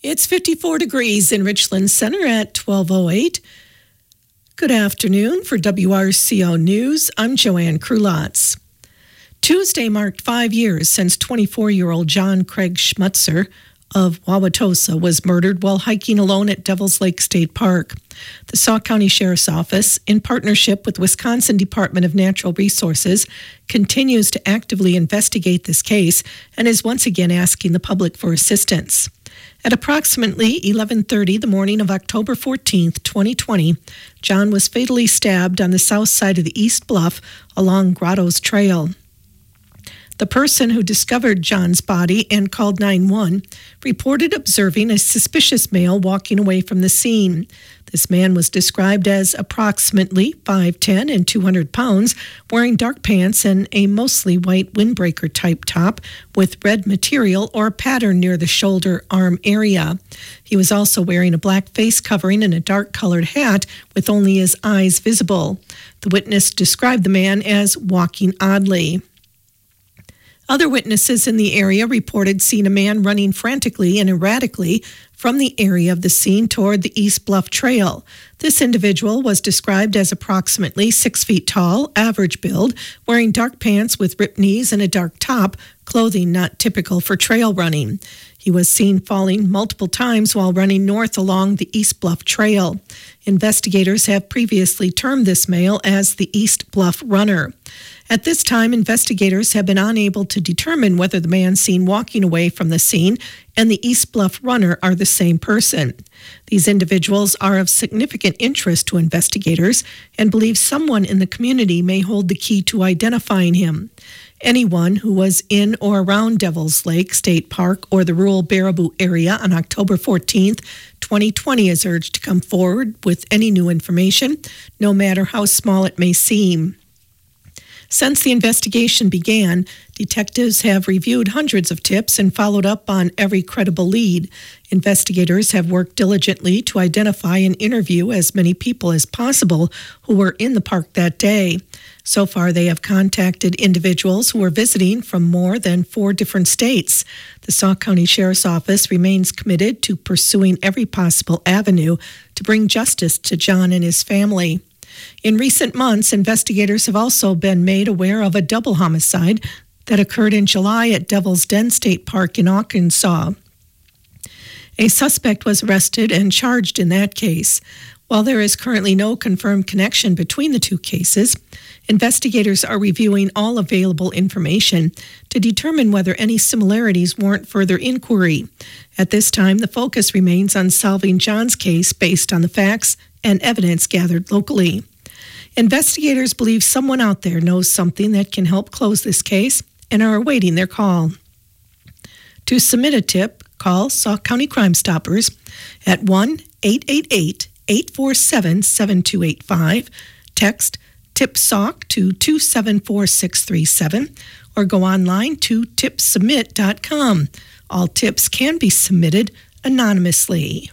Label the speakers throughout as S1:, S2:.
S1: It's 54 degrees in Richland Center at 12:08. Good afternoon. For WRCO News, I'm Joanne Krulotz. Tuesday marked 5 years since 24-year-old John Craig Schmutzer of Wauwatosa was murdered while hiking alone at Devil's Lake State Park. The Sauk County Sheriff's Office, in partnership with Wisconsin Department of Natural Resources, continues to actively investigate this case and is once again asking the public for assistance. At approximately 11:30 the morning of October 14th, 2020, John was fatally stabbed on the south side of the East Bluff along Grottoes Trail. The person who discovered John's body and called 911 reported observing a suspicious male walking away from the scene. This man was described as approximately 5'10" and 200 pounds, wearing dark pants and a mostly white windbreaker type top with red material or pattern near the shoulder arm area. He was also wearing a black face covering and a dark colored hat with only his eyes visible. The witness described the man as walking oddly. Other witnesses in the area reported seeing a man running frantically and erratically from the area of the scene toward the East Bluff Trail. This individual was described as approximately 6 feet tall, average build, wearing dark pants with ripped knees and a dark top, clothing not typical for trail running. He was seen falling multiple times while running north along the East Bluff Trail. Investigators have previously termed this male as the East Bluff Runner. At this time, investigators have been unable to determine whether the man seen walking away from the scene and the East Bluff Runner are the same person. These individuals are of significant interest to investigators and believe someone in the community may hold the key to identifying him. Anyone who was in or around Devil's Lake State Park or the rural Baraboo area on October 14th, 2020 is urged to come forward with any new information, no matter how small it may seem. Since the investigation began, detectives have reviewed hundreds of tips and followed up on every credible lead. Investigators have worked diligently to identify and interview as many people as possible who were in the park that day. So far, they have contacted individuals who were visiting from more than 4 different states. The Sauk County Sheriff's Office remains committed to pursuing every possible avenue to bring justice to John and his family. In recent months, investigators have also been made aware of a double homicide that occurred in July at Devil's Den State Park in Arkansas. A suspect was arrested and charged in that case. While there is currently no confirmed connection between the two cases, investigators are reviewing all available information to determine whether any similarities warrant further inquiry. At this time, the focus remains on solving John's case based on the facts and evidence gathered locally. Investigators believe someone out there knows something that can help close this case and are awaiting their call. To submit a tip, call Sauk County Crime Stoppers at 1-888-847-7285, text TIP SAUK to 274637, or go online to tipsubmit.com. All tips can be submitted anonymously.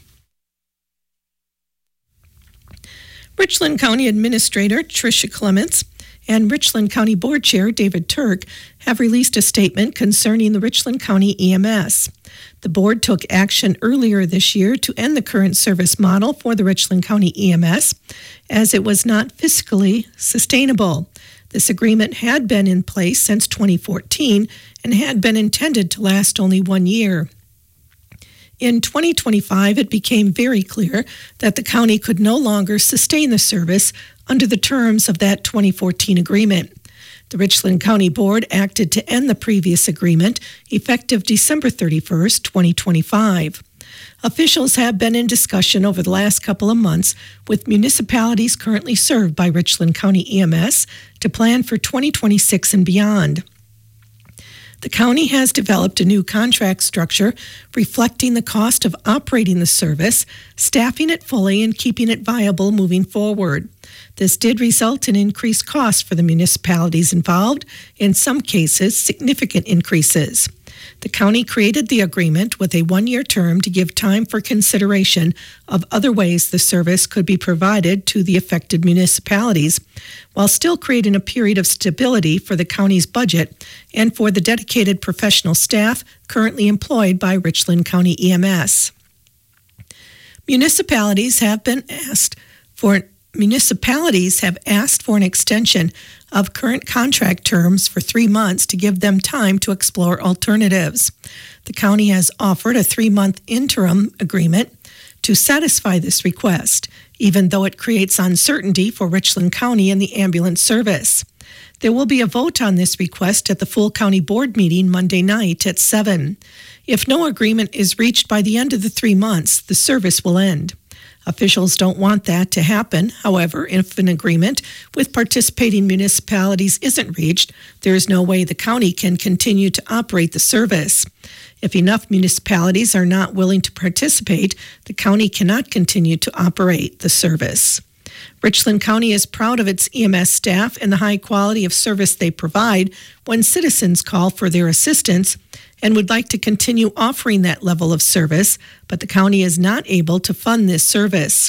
S1: Richland County Administrator Tricia Clements and Richland County Board Chair David Turk have released a statement concerning the Richland County EMS. The board took action earlier this year to end the current service model for the Richland County EMS as it was not fiscally sustainable. This agreement had been in place since 2014 and had been intended to last only 1 year. In 2025, it became very clear that the county could no longer sustain the service under the terms of that 2014 agreement. The Richland County Board acted to end the previous agreement effective December 31st, 2025. Officials have been in discussion over the last couple of months with municipalities currently served by Richland County EMS to plan for 2026 and beyond. The county has developed a new contract structure reflecting the cost of operating the service, staffing it fully, and keeping it viable moving forward. This did result in increased costs for the municipalities involved, in some cases significant increases. The county created the agreement with a 1-year term to give time for consideration of other ways the service could be provided to the affected municipalities, while still creating a period of stability for the county's budget and for the dedicated professional staff currently employed by Richland County EMS. Municipalities have asked for an extension of current contract terms for 3 months to give them time to explore alternatives. The county has offered a 3-month interim agreement to satisfy this request, even though it creates uncertainty for Richland County and the ambulance service. There will be a vote on this request at the full county board meeting Monday night at 7. If no agreement is reached by the end of the 3 months, the service will end. Officials don't want that to happen. However, if an agreement with participating municipalities isn't reached, there is no way the county can continue to operate the service. If enough municipalities are not willing to participate, the county cannot continue to operate the service. Richland County is proud of its EMS staff and the high quality of service they provide when citizens call for their assistance, and would like to continue offering that level of service, but the county is not able to fund this service.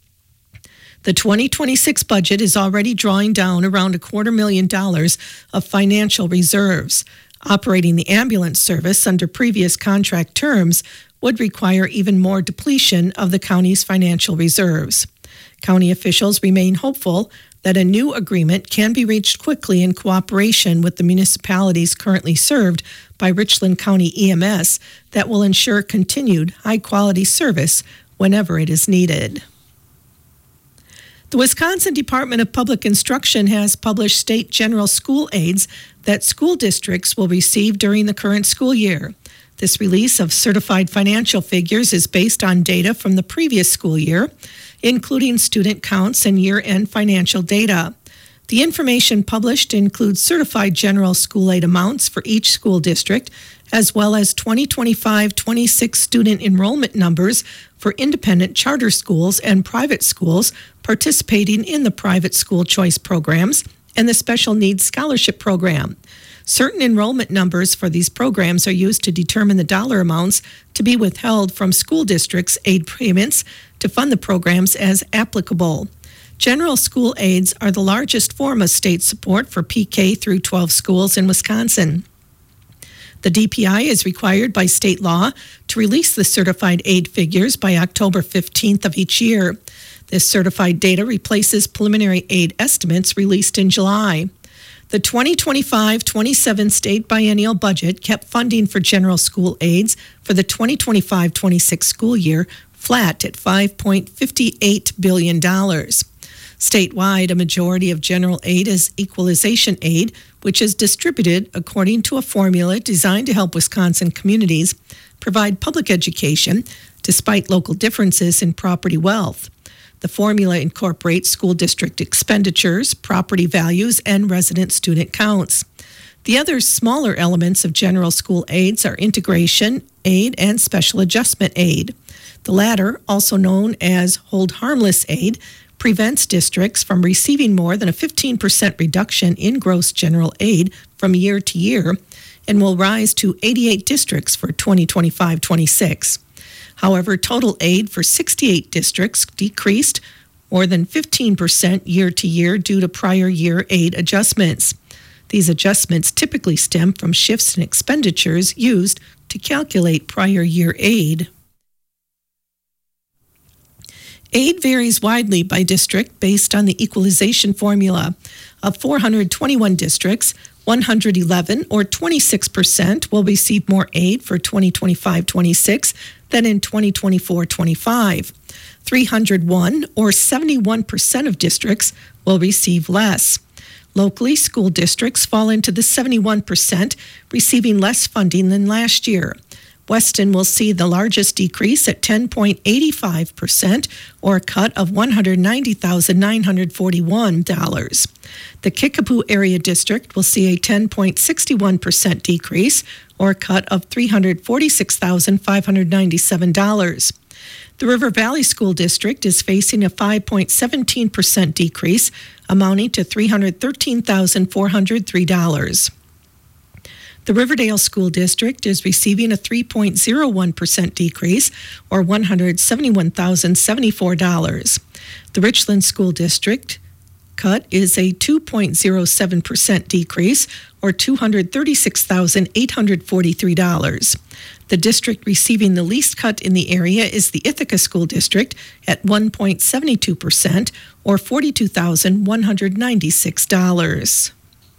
S1: The 2026 budget is already drawing down around $250,000 of financial reserves. Operating the ambulance service under previous contract terms would require even more depletion of the county's financial reserves. County officials remain hopeful that a new agreement can be reached quickly in cooperation with the municipalities currently served by Richland County EMS that will ensure continued high-quality service whenever it is needed. The Wisconsin Department of Public Instruction has published state general school aids that school districts will receive during the current school year. This release of certified financial figures is based on data from the previous school year, including student counts and year-end financial data. The information published includes certified general school aid amounts for each school district, as well as 2025-26 student enrollment numbers for independent charter schools and private schools participating in the private school choice programs and the special needs scholarship program. Certain enrollment numbers for these programs are used to determine the dollar amounts to be withheld from school districts' aid payments to fund the programs as applicable. General school aids are the largest form of state support for PK through 12 schools in Wisconsin. The DPI is required by state law to release the certified aid figures by October 15th of each year. This certified data replaces preliminary aid estimates released in July. The 2025-27 state biennial budget kept funding for general school aids for the 2025-26 school year flat at $5.58 billion. Statewide, a majority of general aid is equalization aid, which is distributed according to a formula designed to help Wisconsin communities provide public education despite local differences in property wealth. The formula incorporates school district expenditures, property values, and resident student counts. The other smaller elements of general school aids are integration aid and special adjustment aid. The latter, also known as hold harmless aid, prevents districts from receiving more than a 15% reduction in gross general aid from year to year and will rise to 88 districts for 2025-26. However, total aid for 68 districts decreased more than 15% year to year due to prior year aid adjustments. These adjustments typically stem from shifts in expenditures used to calculate prior year aid. Aid varies widely by district based on the equalization formula. Of 421 districts, 111 or 26% will receive more aid for 2025-26 than in 2024-25. 301 or 71% of districts will receive less. Locally, school districts fall into the 71%, receiving less funding than last year. Weston will see the largest decrease at 10.85%, or a cut of $190,941. The Kickapoo Area District will see a 10.61% decrease, or a cut of $346,597. The River Valley School District is facing a 5.17% decrease, amounting to $313,403. The Riverdale School District is receiving a 3.01% decrease, or $171,074. The Richland School District cut is a 2.07% decrease, or $236,843. The district receiving the least cut in the area is the Ithaca School District at 1.72%, or $42,196.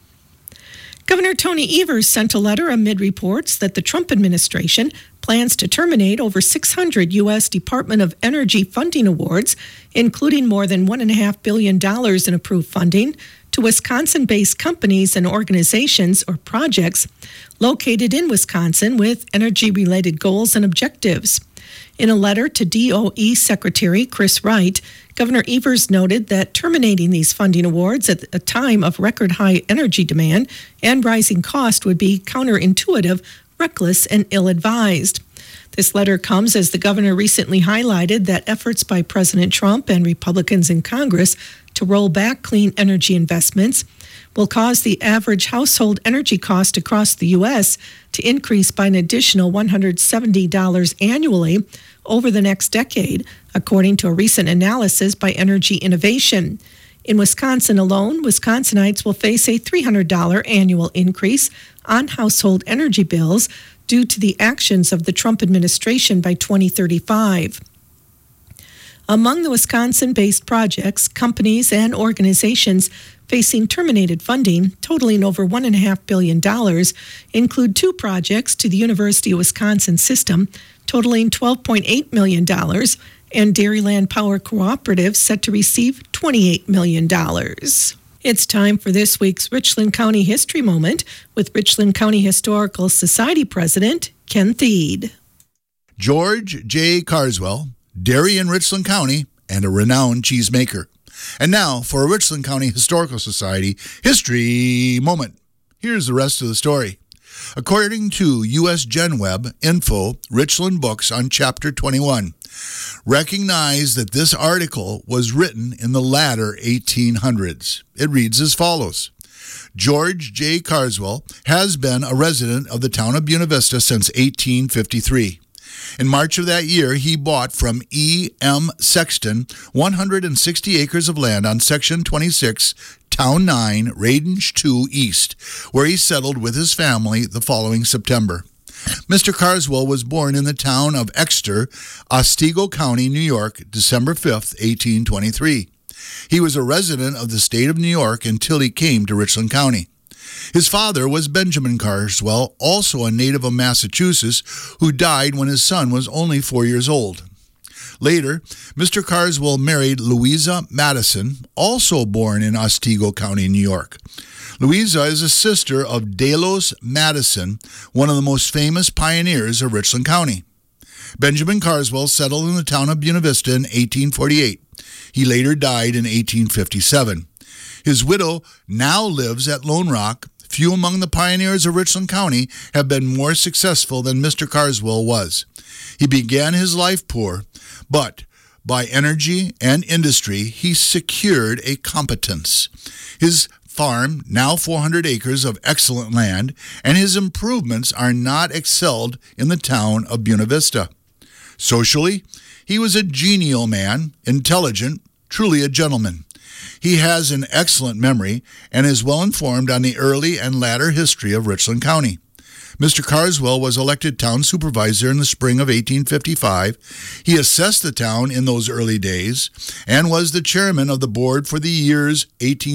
S1: Governor Tony Evers sent a letter amid reports that the Trump administration plans to terminate over 600 U.S. Department of Energy funding awards, including more than $1.5 billion in approved funding to Wisconsin-based companies and organizations or projects located in Wisconsin with energy-related goals and objectives. In a letter to DOE Secretary Chris Wright, Governor Evers noted that terminating these funding awards at a time of record high energy demand and rising cost would be counterintuitive, reckless, and ill-advised. This letter comes as the governor recently highlighted that efforts by President Trump and Republicans in Congress to roll back clean energy investments will cause the average household energy cost across the U.S. to increase by an additional $170 annually over the next decade, according to a recent analysis by Energy Innovation. In Wisconsin alone, Wisconsinites will face a $300 annual increase on household energy bills due to the actions of the Trump administration by 2035. Among the Wisconsin-based projects, companies, and organizations facing terminated funding, totaling over $1.5 billion, include two projects to the University of Wisconsin system, totaling $12.8 million, and Dairyland Power Cooperative set to receive $28 million. It's time for this week's Richland County History Moment with Richland County Historical Society President Ken Thiede.
S2: George J. Carswell, dairy in Richland County, and a renowned cheesemaker. And now for a Richland County Historical Society History Moment. Here's the rest of the story. According to U.S. GenWeb info, Richland Books on Chapter 21, recognize that this article was written in the latter 1800s. It reads as follows. George J. Carswell has been a resident of the town of Buena Vista since 1853. In March of that year, he bought from E. M. Sexton 160 acres of land on Section 26, Town 9, Range 2 East, where he settled with his family the following September. Mr. Carswell was born in the town of Exeter, Otsego County, New York, December 5, 1823. He was a resident of the state of New York until he came to Richland County. His father was Benjamin Carswell, also a native of Massachusetts, who died when his son was only 4 years old. Later, Mr. Carswell married Louisa Madison, also born in Otsego County, New York. Louisa is a sister of Delos Madison, one of the most famous pioneers of Richland County. Benjamin Carswell settled in the town of Buena Vista in 1848. He later died in 1857. His widow now lives at Lone Rock. Few among the pioneers of Richland County have been more successful than Mr. Carswell was. He began his life poor, but by energy and industry, he secured a competence. His farm, now 400 acres of excellent land, and his improvements are not excelled in the town of Buena Vista. Socially, he was a genial man, intelligent, truly a gentleman. He has an excellent memory and is well informed on the early and latter history of Richland County. Mr. Carswell was elected town supervisor in the spring of 1855. He assessed the town in those early days and was the chairman of the board for the years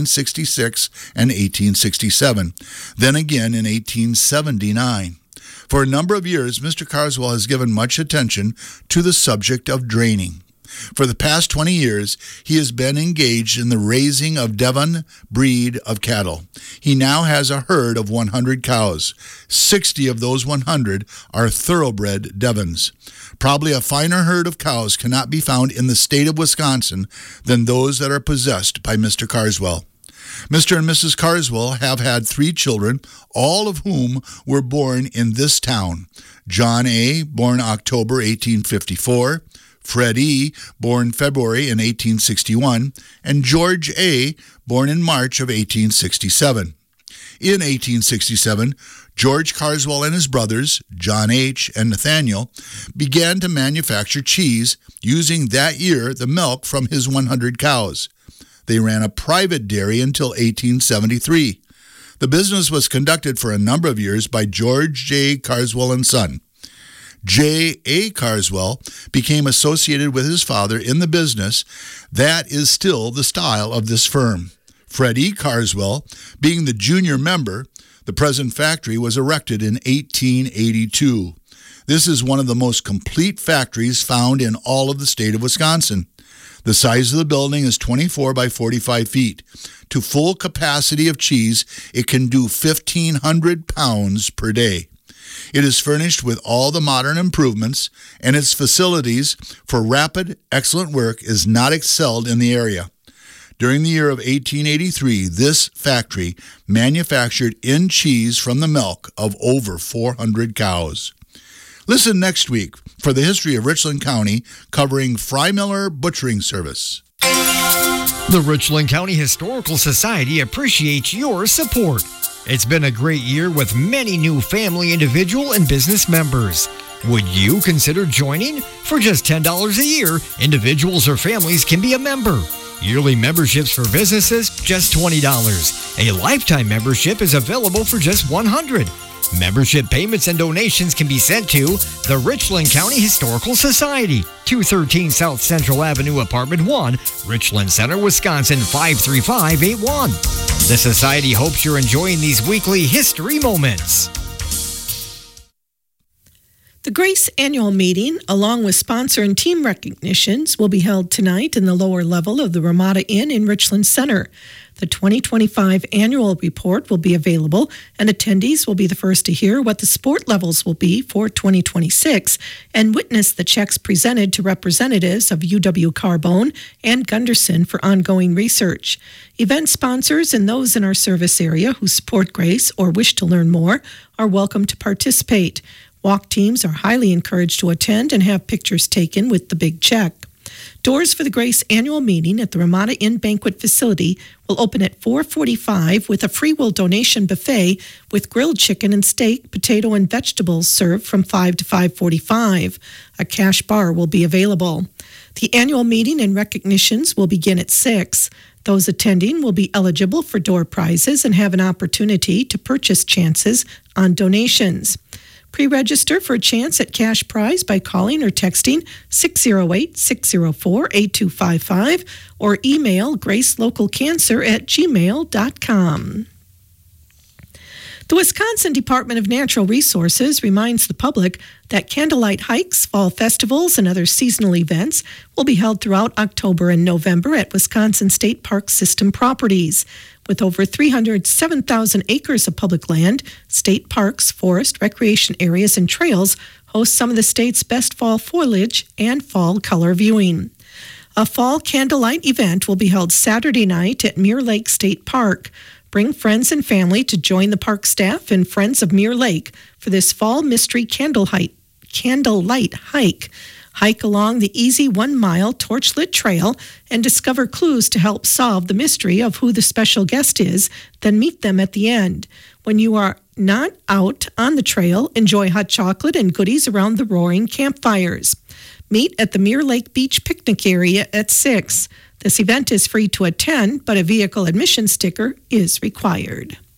S2: 1866 and 1867, then again in 1879. For a number of years, Mr. Carswell has given much attention to the subject of draining. For the past 20 years, he has been engaged in the raising of Devon breed of cattle. He now has a herd of 100 cows. 60 of those 100 are thoroughbred Devons. Probably a finer herd of cows cannot be found in the state of Wisconsin than those that are possessed by Mr. Carswell. Mr. and Mrs. Carswell have had 3 children, all of whom were born in this town. John A., born October 1854, Fred E., born February in 1861, and George A., born in March of 1867. In 1867, George Carswell and his brothers, John H. and Nathaniel, began to manufacture cheese using that year the milk from his 100 cows. They ran a private dairy until 1873. The business was conducted for a number of years by George J. Carswell and Son. J.A. Carswell became associated with his father in the business. That is still the style of this firm. Fred E. Carswell being the junior member, the present factory was erected in 1882. This is one of the most complete factories found in all of the state of Wisconsin. The size of the building is 24 by 45 feet. To full capacity of cheese, it can do 1,500 pounds per day. It is furnished with all the modern improvements, and its facilities for rapid, excellent work is not excelled in the area. During the year of 1883, this factory manufactured in cheese from the milk of over 400 cows. Listen next week for the history of Richland County, covering Frymiller Butchering Service.
S3: The Richland County Historical Society appreciates your support. It's been a great year with many new family, individual, and business members. Would you consider joining? For just $10 a year, individuals or families can be a member. Yearly memberships for businesses, just $20. A lifetime membership is available for just $100. Membership payments and donations can be sent to the Richland County Historical Society, 213 South Central Avenue, Apartment 1, Richland Center, Wisconsin, 53581. The Society hopes you're enjoying these weekly history moments.
S1: The Grace Annual Meeting, along with sponsor and team recognitions, will be held tonight in the lower level of the Ramada Inn in Richland Center. The 2025 annual report will be available, and attendees will be the first to hear what the sport levels will be for 2026 and witness the checks presented to representatives of UW Carbone and Gunderson for ongoing research. Event sponsors and those in our service area who support Grace or wish to learn more are welcome to participate. Walk teams are highly encouraged to attend and have pictures taken with the big check. Doors for the Grace Annual Meeting at the Ramada Inn Banquet Facility will open at 4:45 with a free will donation buffet with grilled chicken and steak, potato, and vegetables served from 5 to 5:45. A cash bar will be available. The annual meeting and recognitions will begin at 6. Those attending will be eligible for door prizes and have an opportunity to purchase chances on donations. Pre-register for a chance at cash prize by calling or texting 608-604-8255 or email gracelocalcancer@gmail.com. The Wisconsin Department of Natural Resources reminds the public that candlelight hikes, fall festivals, and other seasonal events will be held throughout October and November at Wisconsin State Park System properties. With over 307,000 acres of public land, state parks, forest, recreation areas, and trails host some of the state's best fall foliage and fall color viewing. A fall candlelight event will be held Saturday night at Mirror Lake State Park. Bring friends and family to join the park staff and Friends of Mirror Lake for this fall mystery candlelight hike. Hike along the easy 1-mile torchlit trail and discover clues to help solve the mystery of who the special guest is, then meet them at the end. When you are not out on the trail, enjoy hot chocolate and goodies around the roaring campfires. Meet at the Mirror Lake Beach picnic area at 6. This event is free to attend, but a vehicle admission sticker is required.